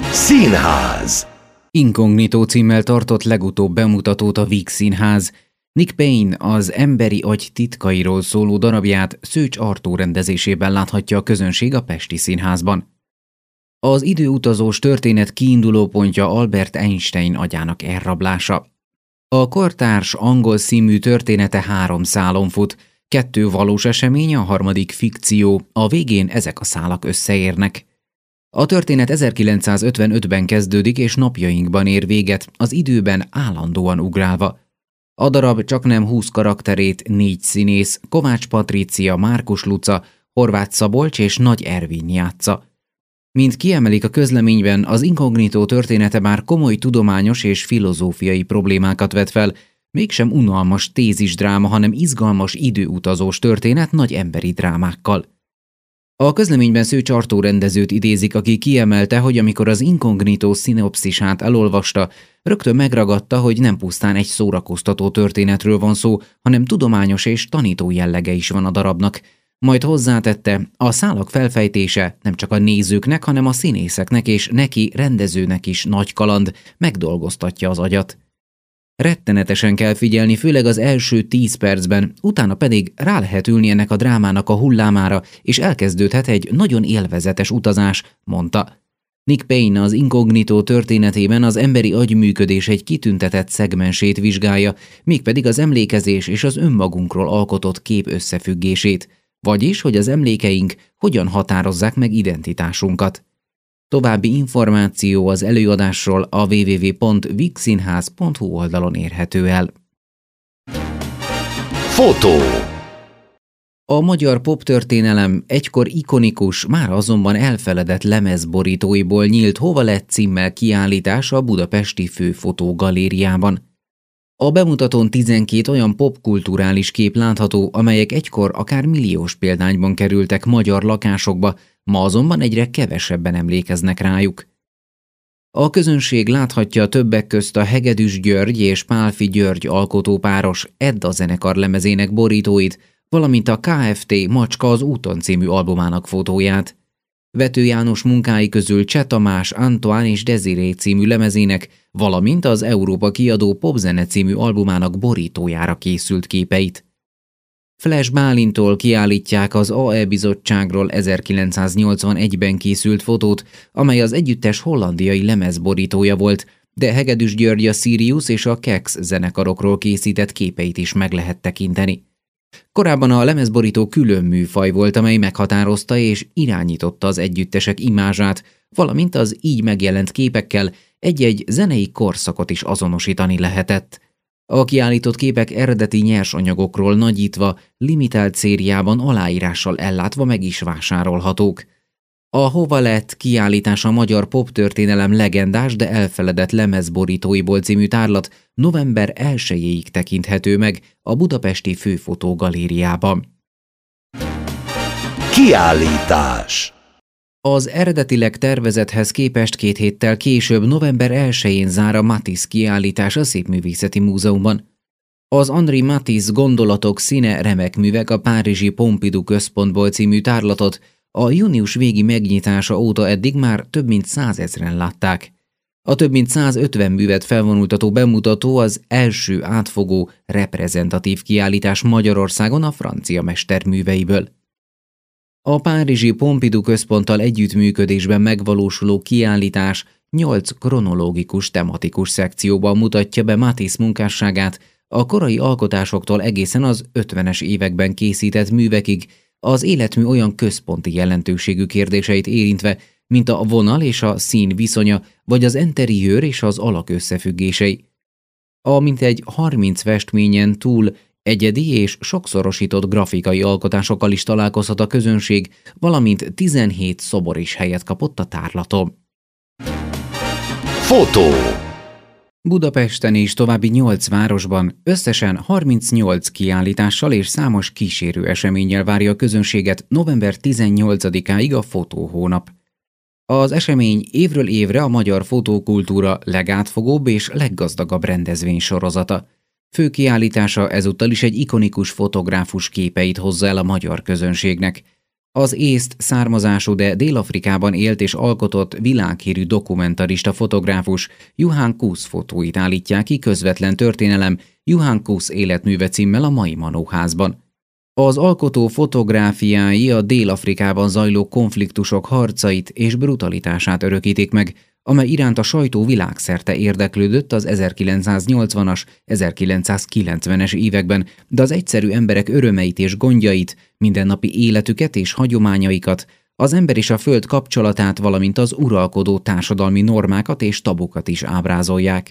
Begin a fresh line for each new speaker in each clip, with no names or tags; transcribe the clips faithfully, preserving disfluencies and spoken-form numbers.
Színház.
Inkognitó címmel tartott legutóbb bemutatót a Víg Színház. Nick Payne az emberi agy titkairól szóló darabját Szőcs Artúr rendezésében láthatja a közönség a Pesti Színházban. Az időutazós történet kiindulópontja Albert Einstein agyának elrablása. A kortárs angol színmű története három szálon fut, kettő valós esemény, a harmadik fikció, a végén ezek a szálak összeérnek. A történet ezerkilencszázötvenötben kezdődik és napjainkban ér véget, az időben állandóan ugrálva. A darab csaknem húsz karakterét négy színész, Kovács Patrícia, Márkus Luca, Horváth Szabolcs és Nagy Ervin játsza. Mint kiemelik a közleményben, az Inkognitó története már komoly tudományos és filozófiai problémákat vet fel, mégsem unalmas tézisdráma, hanem izgalmas időutazós történet nagy emberi drámákkal. A közleményben Szőcs Artúr rendezőt idézik, aki kiemelte, hogy amikor az Inkognitó szinopszisát elolvasta, rögtön megragadta, hogy nem pusztán egy szórakoztató történetről van szó, hanem tudományos és tanító jellege is van a darabnak. Majd hozzátette, a szálak felfejtése nem csak a nézőknek, hanem a színészeknek és neki, rendezőnek is nagy kaland, megdolgoztatja az agyat. Rettenetesen kell figyelni, főleg az első tíz percben, utána pedig rá lehet ülni ennek a drámának a hullámára, és elkezdődhet egy nagyon élvezetes utazás, mondta. Nick Payne az Inkognitó történetében az emberi agyműködés egy kitüntetett szegmensét vizsgálja, mégpedig az emlékezés és az önmagunkról alkotott kép összefüggését, vagyis, hogy az emlékeink hogyan határozzák meg identitásunkat. További információ az előadásról a double-u double-u double-u pont vigszínház pont hu oldalon érhető el.
Fotó.
A magyar poptörténelem egykor ikonikus, már azonban elfeledett lemezborítóiból nyílt Hova lett címmel kiállítás a budapesti Főfotógalériában. A bemutatón tizenkét olyan popkulturális kép látható, amelyek egykor akár milliós példányban kerültek magyar lakásokba, ma azonban egyre kevesebben emlékeznek rájuk. A közönség láthatja többek közt a Hegedűs György és Pálffy György alkotópáros Edda zenekar lemezének borítóit, valamint a ká ef té Macska az úton című albumának fotóját. Vető János munkái közül Cseh Tamás, Antoine és Desiré című lemezének, valamint az Európa kiadó Popzene című albumának borítójára készült képeit. Flash Bálintól kiállítják az á é bizottságról ezerkilencszáznyolcvanegyben készült fotót, amely az együttes hollandiai lemezborítója volt, de Hegedűs György a Sirius és a Kex zenekarokról készített képeit is meg lehet tekinteni. Korábban a lemezborító külön műfaj volt, amely meghatározta és irányította az együttesek imázsát, valamint az így megjelent képekkel egy-egy zenei korszakot is azonosítani lehetett. A kiállított képek eredeti nyersanyagokról nagyítva, limitált szériában aláírással ellátva meg is vásárolhatók. A Hova lett kiállítás a magyar poptörténelem legendás, de elfeledett lemezborítóiból című tárlat november elsejéig tekinthető meg a budapesti Főfotógalériában.
Kiállítás.
Az eredetileg tervezethez képest két héttel később november elsején zár a Matisse kiállítás a Szépművészeti Múzeumban. Az Henri Matisse Gondolatok színe remek művek a párizsi Pompidou központból című tárlatot a június végi megnyitása óta eddig már több mint százezren látták. A több mint százötven művet felvonultató bemutató az első átfogó, reprezentatív kiállítás Magyarországon a francia mester műveiből. A párizsi Pompidou központtal együttműködésben megvalósuló kiállítás nyolc kronológikus tematikus szekcióban mutatja be Matisse munkásságát, a korai alkotásoktól egészen az ötvenes években készített művekig, az életmű olyan központi jelentőségű kérdéseit érintve, mint a vonal és a szín viszonya, vagy az interiőr és az alak összefüggései. A mintegy harminc festményen túl egyedi és sokszorosított grafikai alkotásokkal is találkozhat a közönség, valamint tizenhét szobor is helyet kapott a tárlaton.
Fotó.
Budapesten és további nyolc városban összesen harmincnyolc kiállítással és számos kísérő eseménnyel várja a közönséget november tizennyolcadikáig a fotóhónap. Az esemény évről évre a magyar fotókultúra legátfogóbb és leggazdagabb rendezvénysorozata. Fő kiállítása ezúttal is egy ikonikus fotográfus képeit hozza el a magyar közönségnek. Az észt származású, de Dél-Afrikában élt és alkotott világhírű dokumentarista fotográfus Juhan Kusz fotóit állítják ki közvetlen történelem Juhan Kusz életműve címmel a Mai Manóházban. Az alkotó fotográfiái a Dél-Afrikában zajló konfliktusok harcait és brutalitását örökítik meg, amely iránt a sajtó világszerte érdeklődött az ezerkilencszáznyolcvanas, ezerkilencszázkilencvenes években, de az egyszerű emberek örömeit és gondjait, mindennapi életüket és hagyományaikat, az ember és a föld kapcsolatát, valamint az uralkodó társadalmi normákat és tabukat is ábrázolják.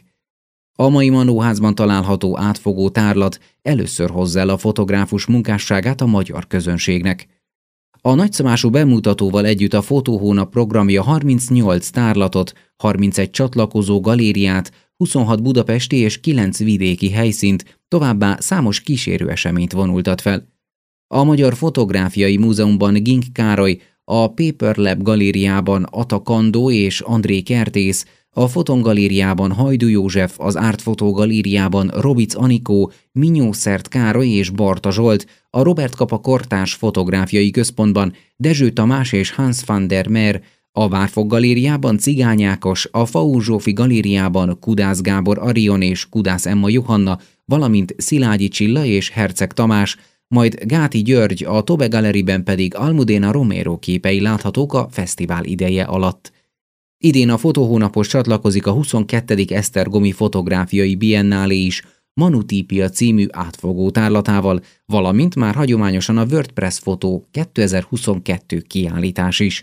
A Mai Manóházban található átfogó tárlat először hozza el a fotográfus munkásságát a magyar közönségnek. A nagyszabású bemutatóval együtt a Fotóhónap programja harmincnyolc tárlatot, harmincegy csatlakozó galériát, huszonhat budapesti és kilenc vidéki helyszínt, továbbá számos kísérő eseményt vonultat fel. A Magyar Fotográfiai Múzeumban Gink Károly, a Paper Lab galériában Ata Kandó és André Kertész, a Foton galériában Hajdú József, az Art Photo galériában Robic Anikó, Minyószert Károly és Barta Zsolt, a Robert Kapa Kortárs Fotográfiai Központban Dezső Tamás és Hans van der Meer, a Várfok galériában Cigány Ákos, a Faur Zsófi galériában Kudász Gábor Arion és Kudász Emma Johanna, valamint Szilágyi Csilla és Herceg Tamás, majd Gáti György, a Tobe Galleryben pedig Almudena Romero képei láthatók a fesztivál ideje alatt. Idén a Fotóhónaphoz csatlakozik a huszonkettedik Esztergomi Fotográfiai Biennálé is, Manutípia című átfogó tárlatával, valamint már hagyományosan a WordPress Fotó kétezer-huszonkettő kiállítás is.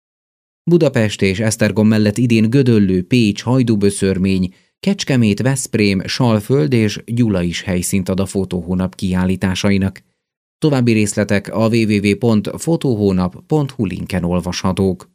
Budapest és Esztergom mellett idén Gödöllő, Pécs, Hajdúböszörmény, Kecskemét, Veszprém, Salföld és Gyula is helyszínt ad a Fotóhónap kiállításainak. További részletek a double-u double-u double-u pont fotóhónap pont hu linken olvashatók.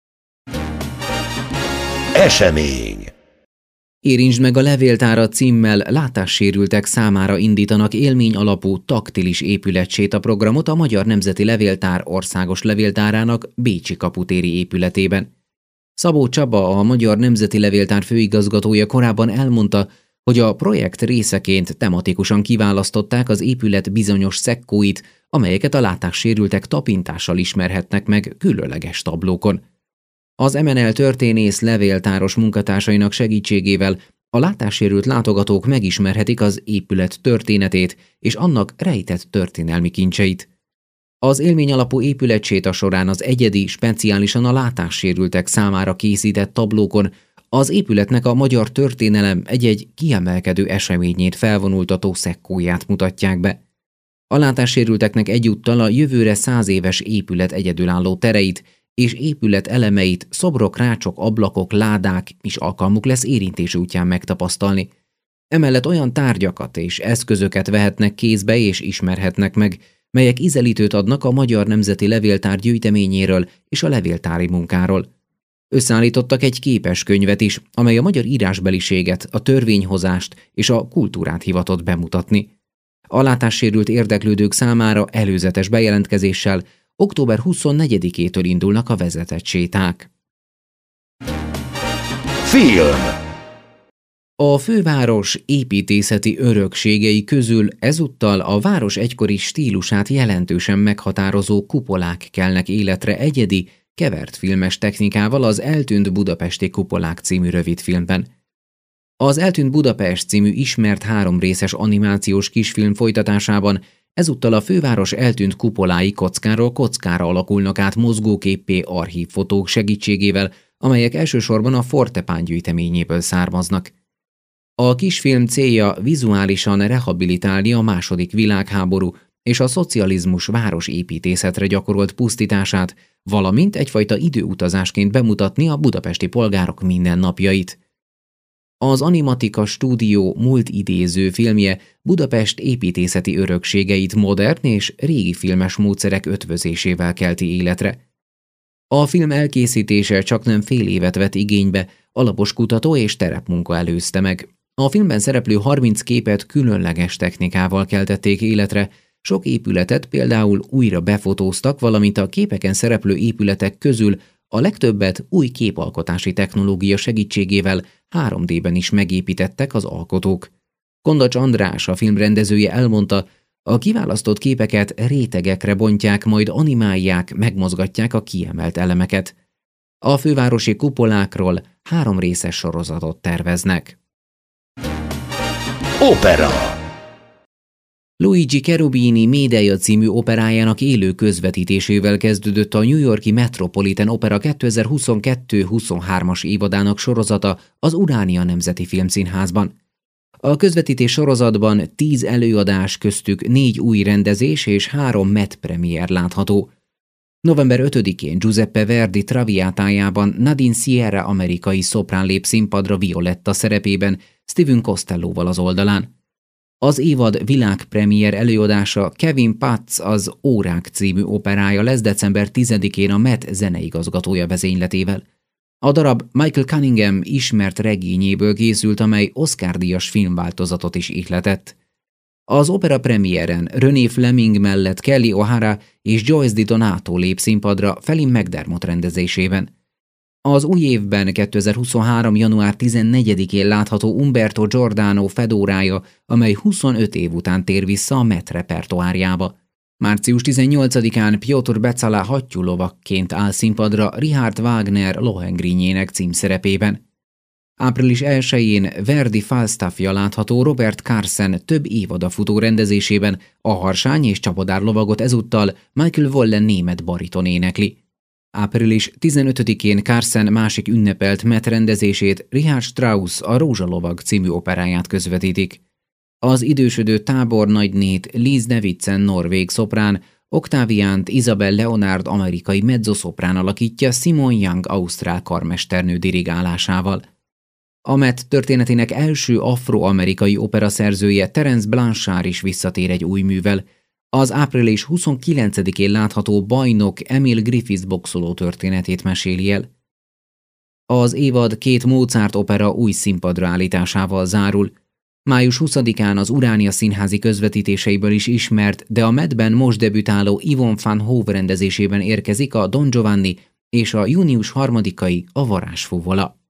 Esemény.
Érintsd meg a levéltárat címmel látássérültek számára indítanak élmény alapú taktilis épületsétaprogramot a Magyar Nemzeti Levéltár országos levéltárának Bécsi kaputéri épületében. Szabó Csaba, a Magyar Nemzeti Levéltár főigazgatója korábban elmondta, hogy a projekt részeként tematikusan kiválasztották az épület bizonyos szekkóit, amelyeket a látássérültek tapintással ismerhetnek meg különleges tablókon. Az em en el történész levéltáros munkatársainak segítségével a látássérült látogatók megismerhetik az épület történetét és annak rejtett történelmi kincseit. Az élményalapú épületséta során az egyedi, speciálisan a látássérültek számára készített tablókon az épületnek a magyar történelem egy-egy kiemelkedő eseményét felvonultató szekkóját mutatják be. A látássérülteknek egyúttal a jövőre száz éves épület egyedülálló tereit és épület elemeit, szobrok, rácsok, ablakok, ládák is alkalmuk lesz érintés útján megtapasztalni. Emellett olyan tárgyakat és eszközöket vehetnek kézbe és ismerhetnek meg, melyek ízelítőt adnak a Magyar Nemzeti Levéltár gyűjteményéről és a levéltári munkáról. Összeállítottak egy képeskönyvet is, amely a magyar írásbeliséget, a törvényhozást és a kultúrát hivatott bemutatni. A látássérült érdeklődők számára előzetes bejelentkezéssel október huszonnegyedikétől indulnak a vezetett séták.
Film.
A főváros építészeti örökségei közül ezúttal a város egykori stílusát jelentősen meghatározó kupolák kelnek életre egyedi, kevert filmes technikával az Eltűnt budapesti kupolák című rövidfilmben. Az Eltűnt Budapest című ismert háromrészes animációs kisfilm folytatásában ezúttal a főváros eltűnt kupolái kockáról kockára alakulnak át mozgóképpé archívfotók segítségével, amelyek elsősorban a Fortepán gyűjteményéből származnak. A kisfilm célja vizuálisan rehabilitálni a második világháború és a szocializmus városépítészetre gyakorolt pusztítását, valamint egyfajta időutazásként bemutatni a budapesti polgárok mindennapjait. Az Animatika Stúdió múlt idéző filmje Budapest építészeti örökségeit modern és régi filmes módszerek ötvözésével kelti életre. A film elkészítése csaknem fél évet vett igénybe, alapos kutató és terepmunka előzte meg. A filmben szereplő harminc képet különleges technikával keltették életre, sok épületet például újra befotóztak, valamint a képeken szereplő épületek közül a legtöbbet új képalkotási technológia segítségével három dében is megépítettek az alkotók. Kondacs András, a film rendezője elmondta, A kiválasztott képeket rétegekre bontják, majd animálják, megmozgatják a kiemelt elemeket. A fővárosi kupolákról három részes sorozatot terveznek.
Opera.
Luigi Cherubini Médeia című operájának élő közvetítésével kezdődött a New York-i Metropolitan Opera kétezer-huszonkettő-huszonhármas évadának sorozata az Urania Nemzeti Filmszínházban. A közvetítés sorozatban tíz előadás, köztük négy új rendezés és három met premier látható. november ötödikén Giuseppe Verdi Traviatájában Nadine Sierra amerikai szoprán lép színpadra Violetta szerepében Steven Costellóval az oldalán. Az évad világpremier előadása Kevin Patz az Órák című operája lesz december tizedikén a Met zeneigazgatója vezényletével. A darab Michael Cunningham ismert regényéből készült, amely Oscar-díjas filmváltozatot is ihletett. Az opera premiéren René Fleming mellett Kelly O'Hara és Joyce Di Donato lép színpadra Felin McDermott rendezésében. Az új évben kétezer-huszonhárom. január tizennegyedikén látható Umberto Giordano Fedorája, amely huszonöt év után tér vissza a Met repertoárjába. március tizennyolcadikán Piotr Beczala hattyúlovakként áll színpadra Richard Wagner Lohengrinjének címszerepében. április elsején Verdi Falstaffja látható Robert Carsen több évada futó rendezésében, a harsány és csapadárlovagot ezúttal Michael Wollen német bariton énekli. április tizenötödikén Carsen másik ünnepelt Met rendezését, Richard Strauss a Rózsalovag című operáját közvetítik. Az idősödő tábornagynét Liz Davidsen norvég szoprán, Octaviánt Isabel Leonard amerikai mezzoszoprán alakítja Simon Young ausztrál karmesternő dirigálásával. A Met történetének első afroamerikai opera szerzője Terence Blanchard is visszatér egy új művel. Az április huszonkilencedikén látható Bajnok Emil Griffiths boxoló történetét meséli el. Az évad két Mozart opera új színpadra állításával zárul. május huszadikán az Urania színházi közvetítéseiből is ismert, de a Metben most debütáló Yvonne van Hove rendezésében érkezik a Don Giovanni és a június harmadikai a Varázsfuvola.